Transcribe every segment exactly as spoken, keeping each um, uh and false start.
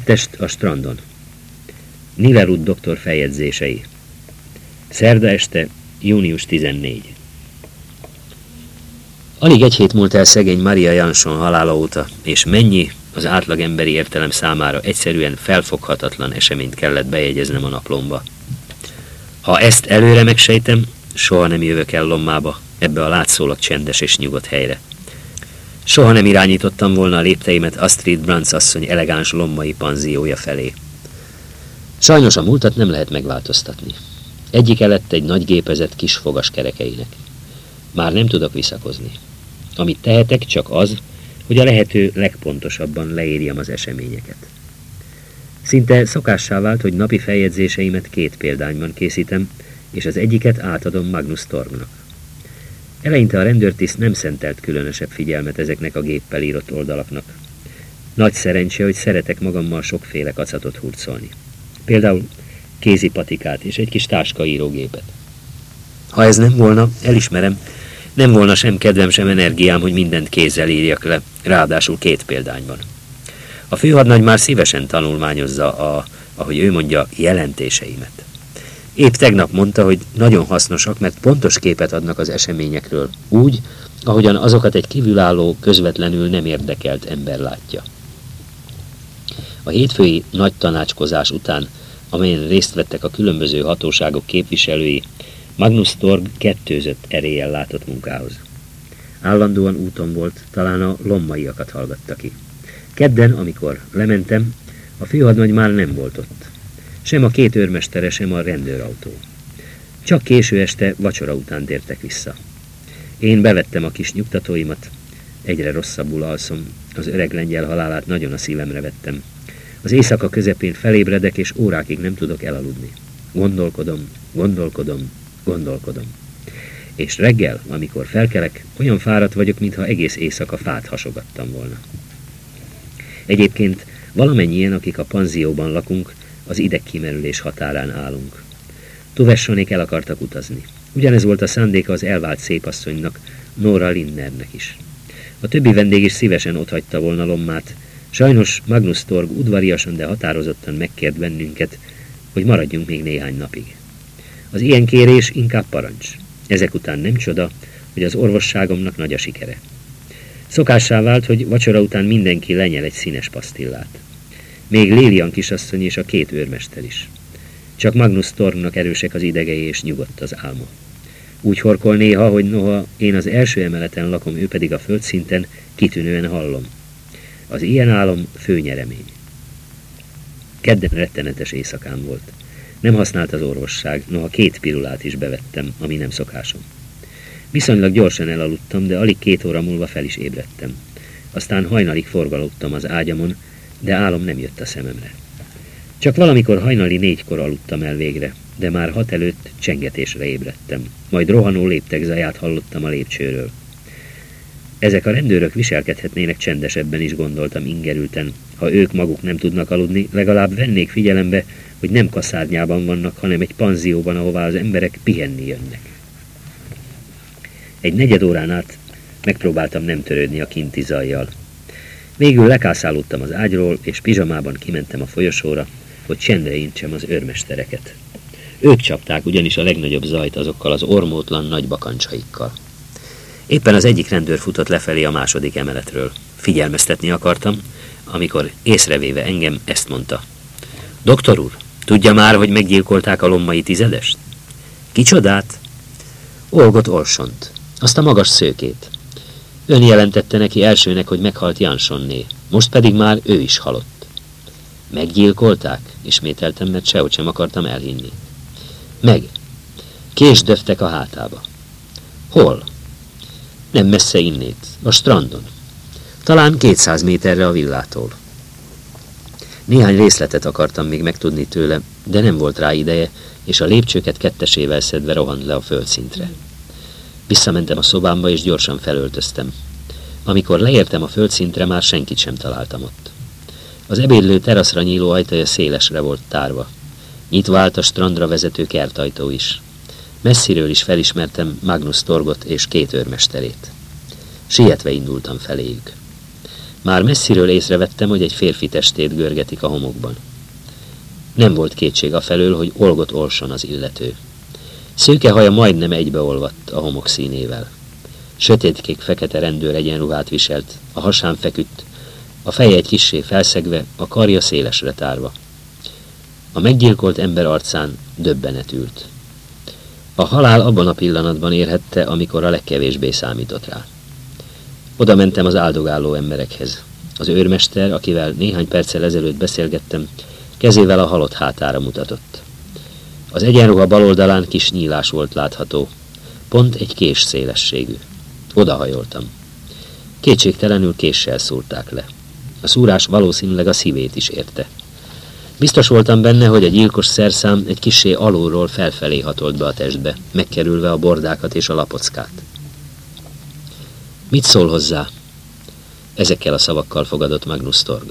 Test a strandon. Niverud doktor feljegyzései. Szerda este, június tizennégy. Alig egy hét múlt el szegény Maria Jansson halála óta, és mennyi az átlagemberi értelem számára egyszerűen felfoghatatlan eseményt kellett bejegyeznem a naplomba. Ha ezt előre megsejtem, soha nem jövök el Lommába, ebbe a látszólag csendes és nyugodt helyre. Soha nem irányítottam volna a lépteimet Astrid Brantz asszony elegáns lommai panziója felé. Sajnos a múltat nem lehet megváltoztatni. Egyike lett egy nagy gépezet kis fogas kerekeinek. Már nem tudok visszakozni. Amit tehetek, csak az, hogy a lehető legpontosabban leírjam az eseményeket. Szinte szokássá vált, hogy napi feljegyzéseimet két példányban készítem, és az egyiket átadom Magnus Torgnak. Eleinte a rendőrtiszt nem szentelt különösebb figyelmet ezeknek a géppel írott oldalaknak. Nagy szerencse, hogy szeretek magammal sokféle kacatot hurcolni. Például kézipatikát és egy kis táskaírógépet. Ha ez nem volna, elismerem, nem volna sem kedvem, sem energiám, hogy mindent kézzel írjak le, ráadásul két példányban. A főhadnagy már szívesen tanulmányozza a, ahogy ő mondja, jelentéseimet. Épp tegnap mondta, hogy nagyon hasznosak, mert pontos képet adnak az eseményekről, úgy, ahogyan azokat egy kívülálló, közvetlenül nem érdekelt ember látja. A hétfői nagy tanácskozás után, amelyen részt vettek a különböző hatóságok képviselői, Magnus Torg kettőzött eréllyel látott munkához. Állandóan úton volt, talán a lommaiakat hallgatta ki. Kedden, amikor lementem, a főhadnagy már nem volt ott. Sem a két őrmestere, sem a rendőrautó. Csak késő este, vacsora után tértek vissza. Én bevettem a kis nyugtatóimat, egyre rosszabbul alszom, az öreg lengyel halálát nagyon a szívemre vettem. Az éjszaka közepén felébredek, és órákig nem tudok elaludni. Gondolkodom, gondolkodom, gondolkodom. És reggel, amikor felkelek, olyan fáradt vagyok, mintha egész éjszaka fát hasogattam volna. Egyébként valamennyien, akik a panzióban lakunk, az idegkimerülés határán állunk. Tuvessonék el akartak utazni. Ugyanez volt a szándéka az elvált szépasszonynak, Nora Lindernek is. A többi vendég is szívesen otthagyta volna Lommát. Sajnos Magnus Torg udvariasan, de határozottan megkért bennünket, hogy maradjunk még néhány napig. Az ilyen kérés inkább parancs. Ezek után nem csoda, hogy az orvosságomnak nagy a sikere. Szokássá vált, hogy vacsora után mindenki lenyel egy színes pasztillát. Még Lilian kisasszony és a két őrmester is. Csak Magnus Torgnak erősek az idegei és nyugodt az álma. Úgy horkol néha, hogy noha én az első emeleten lakom, ő pedig a földszinten, kitűnően hallom. Az ilyen álom fő nyeremény. Kedden rettenetes éjszakám volt. Nem használt az orvosság, noha két pirulát is bevettem, ami nem szokásom. Viszonylag gyorsan elaludtam, de alig két óra múlva fel is ébredtem. Aztán hajnalig forgalódtam az ágyamon, de álom nem jött a szememre. Csak valamikor hajnali négykor aludtam el végre, de már hat előtt csengetésre ébredtem. Majd rohanó léptek zaját hallottam a lépcsőről. Ezek a rendőrök viselkedhetnének csendesebben is, gondoltam ingerülten. Ha ők maguk nem tudnak aludni, legalább vennék figyelembe, hogy nem kaszárnyában vannak, hanem egy panzióban, ahová az emberek pihenni jönnek. Egy negyed órán át megpróbáltam nem törődni a kinti zajjal. Végül lekászálódtam az ágyról, és pizsamában kimentem a folyosóra, hogy csendre intsem az őrmestereket. Ők csapták ugyanis a legnagyobb zajt azokkal az ormótlan nagy bakancsaikkal. Éppen az egyik rendőr futott lefelé a második emeletről. Figyelmeztetni akartam, amikor észrevéve engem ezt mondta. Doktor úr, tudja már, hogy meggyilkolták a lommai tizedest? Kicsodát? Olgot Olsont, azt a magas szőkét. Ön jelentette neki elsőnek, hogy meghalt Janssonné, most pedig már ő is halott. Meggyilkolták? Ismételtem, mert sehogy sem akartam elhinni. Meg. Kést döftek a hátába. Hol? Nem messze innét, a strandon. Talán kétszáz méterre a villától. Néhány részletet akartam még megtudni tőle, de nem volt rá ideje, és a lépcsőket kettesével szedve rohant le a földszintre. Visszamentem a szobámba, és gyorsan felöltöztem. Amikor leértem a földszintre, már senkit sem találtam ott. Az ebédlő teraszra nyíló ajtaja szélesre volt tárva. Nyitva állt a strandra vezető kertajtó is. Messziről is felismertem Magnus Torgot és két őrmesterét. Sietve indultam feléjük. Már messziről észrevettem, hogy egy férfi testét görgetik a homokban. Nem volt kétség afelől, hogy Olgot Olson az illető. Szőke haja majdnem egybeolvadt a homok színével. Sötétkék fekete rendőr egyenruhát viselt, a hasán feküdt, a feje egy kissé felszegve, a karja szélesre tárva. A meggyilkolt ember arcán döbbenet ült. A halál abban a pillanatban érhette, amikor a legkevésbé számított rá. Oda mentem az áldogáló emberekhez. Az őrmester, akivel néhány perccel ezelőtt beszélgettem, kezével a halott hátára mutatott. Az egyenruha bal oldalán kis nyílás volt látható, pont egy kés szélességű. Odahajoltam. Kétségtelenül késsel szúrták le. A szúrás valószínűleg a szívét is érte. Biztos voltam benne, hogy a gyilkos szerszám egy kissé alulról felfelé hatolt be a testbe, megkerülve a bordákat és a lapockát. Mit szól hozzá? Ezekkel a szavakkal fogadott Magnus Torg.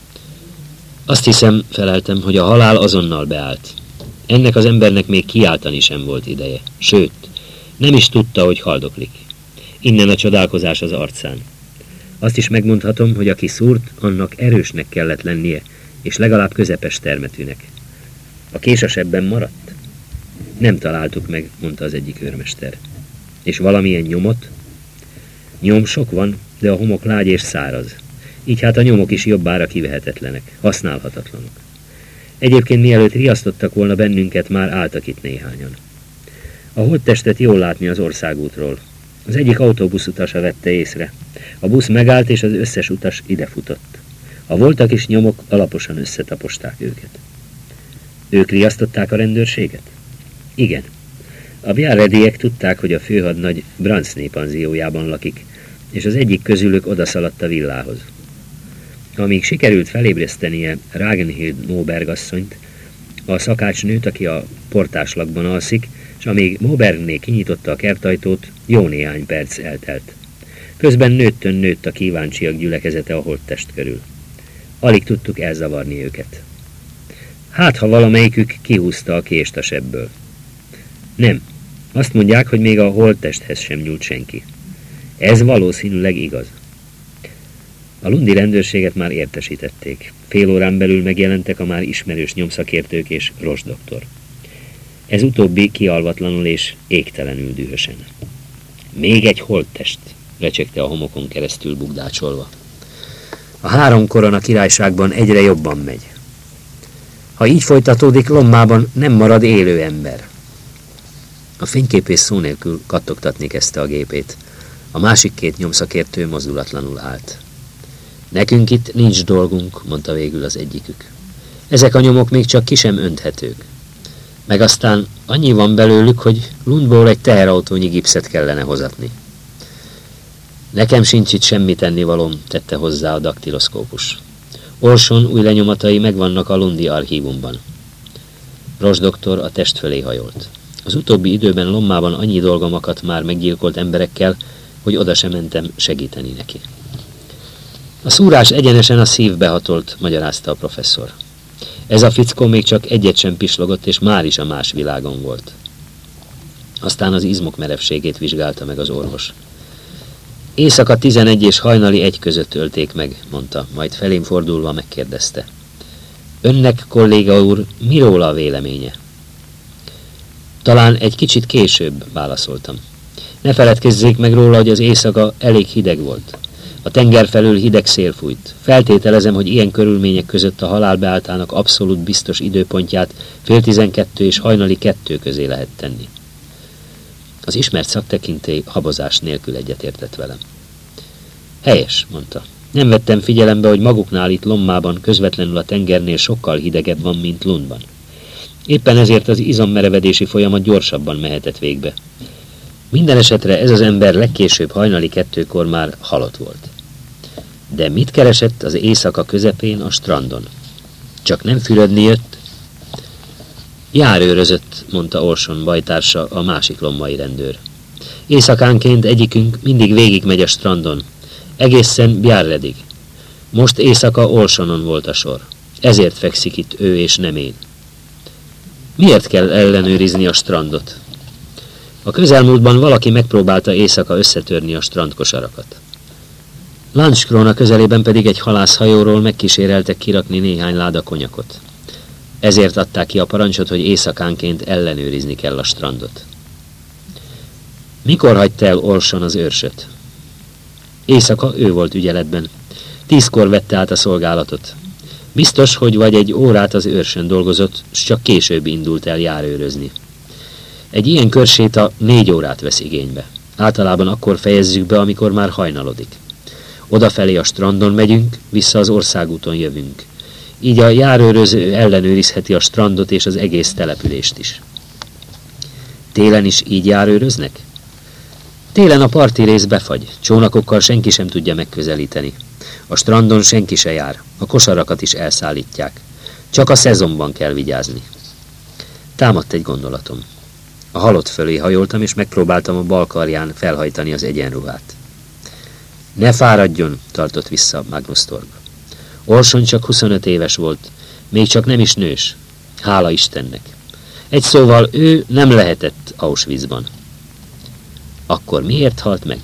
Azt hiszem, feleltem, hogy a halál azonnal beállt. Ennek az embernek még kiáltani sem volt ideje. Sőt, nem is tudta, hogy haldoklik. Innen a csodálkozás az arcán. Azt is megmondhatom, hogy aki szúrt, annak erősnek kellett lennie, és legalább közepes termetűnek. A kés a sebben maradt? Nem találtuk meg, mondta az egyik őrmester. És valamilyen nyomot? Nyom sok van, de a homok lágy és száraz. Így hát a nyomok is jobbára kivehetetlenek, használhatatlanok. Egyébként mielőtt riasztottak volna bennünket, már álltak itt néhányan. A holttestet jól látni az országútról. Az egyik autóbusz utasa vette észre. A busz megállt, és az összes utas idefutott. Ha voltak is nyomok, alaposan összetaposták őket. Ők riasztották a rendőrséget? Igen. A Bjarrediek tudták, hogy a főhadnagy Bransné panziójában lakik, és az egyik közülük odaszaladt a villához. Amíg sikerült felébresztenie Ragnhild Moberg asszonyt, a szakácsnőt, aki a portáslakban alszik, és amíg Mobergné kinyitotta a kertajtót, jó néhány perc eltelt. Közben nőttön nőtt a kíváncsiak gyülekezete a holttest körül. Alig tudtuk elzavarni őket. Hát, ha valamelyikük kihúzta a kést a sebből. Nem. Azt mondják, hogy még a holttesthez sem nyúlt senki. Ez valószínűleg igaz. A lundi rendőrséget már értesítették. Fél órán belül megjelentek a már ismerős nyomszakértők és Ross doktor. Ez utóbbi kialvatlanul és égtelenül dühösen. Még egy holttest, recsegte a homokon keresztül bugdácsolva. A három korona királyságban egyre jobban megy. Ha így folytatódik, Lommában nem marad élő ember. A fényképész szó nélkül kattogtatni kezdte a gépét. A másik két nyomszakértő mozdulatlanul állt. Nekünk itt nincs dolgunk, mondta végül az egyikük. Ezek a nyomok még csak ki sem önthetők. Meg aztán annyi van belőlük, hogy Lundból egy teherautónyi gipszet kellene hozatni. Nekem sincs itt semmi tennivalóm, tette hozzá a daktiloszkópus. Olson új lenyomatai megvannak a lundi archívumban. Ross doktor a test fölé hajolt. Az utóbbi időben Lommában annyi dolgom akadt már meggyilkolt emberekkel, hogy oda sem mentem segíteni neki. A szúrás egyenesen a szívbe hatolt, magyarázta a professzor. Ez a fickó még csak egyet sem pislogott, és már is a más világon volt. Aztán az izmok merevségét vizsgálta meg az orvos. Éjszaka tizenegy és hajnali egy között ölték meg, mondta, majd felém fordulva megkérdezte. Önnek, kolléga úr, mi róla a véleménye? Talán egy kicsit később, válaszoltam. Ne feledkezzék meg róla, hogy az éjszaka elég hideg volt. A tenger felől hideg szél fújt. Feltételezem, hogy ilyen körülmények között a halálbeáltának abszolút biztos időpontját fél tizenkettő és hajnali kettő közé lehet tenni. Az ismert szaktekintély habozás nélkül egyetértett velem. Helyes, mondta. Nem vettem figyelembe, hogy maguknál itt Lommában közvetlenül a tengernél sokkal hidegebb van, mint Lundban. Éppen ezért az izommerevedési folyamat gyorsabban mehetett végbe. Minden esetre ez az ember legkésőbb hajnali kettőkor már halott volt. De mit keresett az éjszaka közepén a strandon? Csak nem fürödni jött? Járőrözött, mondta Olson bajtársa, a másik lommai rendőr. Éjszakánként egyikünk mindig végigmegy a strandon, egészen Bjarredig. Most éjszaka Olsonon volt a sor. Ezért fekszik itt ő és nem én. Miért kell ellenőrizni a strandot? A közelmúltban valaki megpróbálta éjszaka összetörni a strandkosarakat. Landskrona közelében pedig egy halászhajóról megkíséreltek kirakni néhány láda konyakot. Ezért adták ki a parancsot, hogy éjszakánként ellenőrizni kell a strandot. Mikor hagyta el Orson az őrsöt? Éjszaka ő volt ügyeletben. Tízkor vette át a szolgálatot. Biztos, hogy vagy egy órát az őrsön dolgozott, s csak később indult el járőrözni. Egy ilyen körséta négy órát vesz igénybe. Általában akkor fejezzük be, amikor már hajnalodik. Odafelé a strandon megyünk, vissza az országúton jövünk. Így a járőröző ellenőrizheti a strandot és az egész települést is. Télen is így járőröznek? Télen a parti rész befagy, csónakokkal senki sem tudja megközelíteni. A strandon senki se jár, a kosarakat is elszállítják. Csak a szezonban kell vigyázni. Támadt egy gondolatom. A halott fölé hajoltam, és megpróbáltam a bal karján felhajtani az egyenruhát. Ne fáradjon, tartott vissza Magnus Torg. Orson csak huszonöt éves volt, még csak nem is nős. Hála Istennek. Egy szóval ő nem lehetett Auschwitzban. Akkor miért halt meg?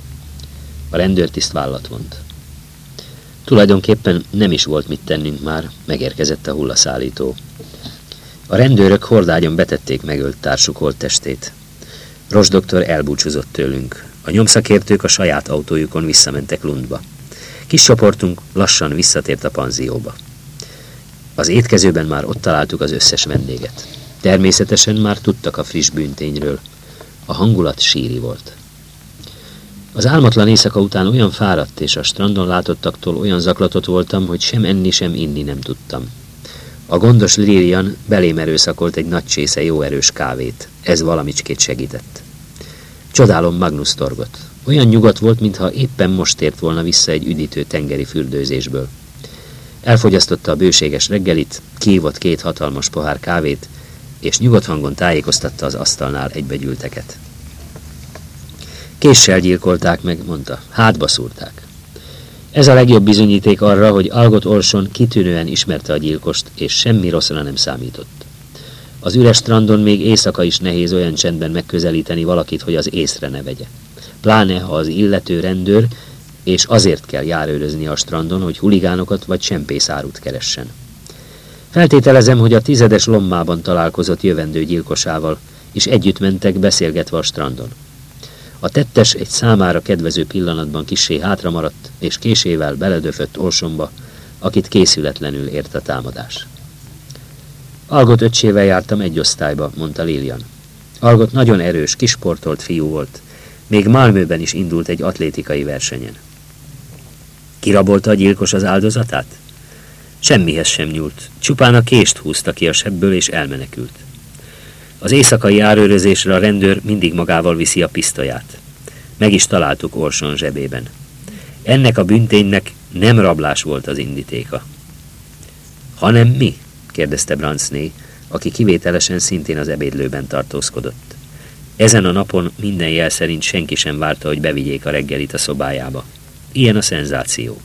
A rendőrtiszt vállat vont. Tulajdonképpen nem is volt mit tennünk már, megérkezett a hullaszállító. A rendőrök hordágyon betették megölt társuk holttestét. Ross doktor elbúcsúzott tőlünk. A nyomszakértők a saját autójukon visszamentek Lundba. Kis csoportunk lassan visszatért a panzióba. Az étkezőben már ott találtuk az összes vendéget. Természetesen már tudtak a friss bűntényről. A hangulat síri volt. Az álmatlan éjszaka után olyan fáradt és a strandon látottaktól olyan zaklatott voltam, hogy sem enni, sem inni nem tudtam. A gondos Lilian belém erőszakolt egy nagy csésze jó erős kávét. Ez valamicskét segített. Csodálom Magnus Torgot. Olyan nyugodt volt, mintha éppen most tért volna vissza egy üdítő tengeri fürdőzésből. Elfogyasztotta a bőséges reggelit, kiívott két hatalmas pohár kávét, és nyugodt hangon tájékoztatta az asztalnál egybegyűlteket. Késsel gyilkolták meg, mondta. Hátba szúrták. Ez a legjobb bizonyíték arra, hogy Algot Orson kitűnően ismerte a gyilkost, és semmi rosszra nem számított. Az üres strandon még éjszaka is nehéz olyan csendben megközelíteni valakit, hogy az észre ne vegye. Pláne, ha az illető rendőr, és azért kell járőrözni a strandon, hogy huligánokat vagy csempészárút keressen. Feltételezem, hogy a tizedes lommában találkozott jövendő gyilkosával, és együtt mentek beszélgetve a strandon. A tettes egy számára kedvező pillanatban kissé hátra maradt, és késével beledöfött Orsonba, akit készületlenül ért a támadás. Algot öccsével jártam egy osztályba, mondta Lilian. Algot nagyon erős, kisportolt fiú volt. Még Malmöben is indult egy atlétikai versenyen. Kirabolta a gyilkos az áldozatát? Semmihez sem nyúlt. Csupán a kést húzta ki a sebből, és elmenekült. Az éjszakai járőrözésre a rendőr mindig magával viszi a pisztolyát. Meg is találtuk Orson zsebében. Ennek a bünténynek nem rablás volt az indítéka. Hanem mi? kérdezte Bransney, aki kivételesen szintén az ebédlőben tartózkodott. Ezen a napon minden jel szerint senki sem várta, hogy bevigyék a reggelit a szobájába. Ilyen a szenzáció.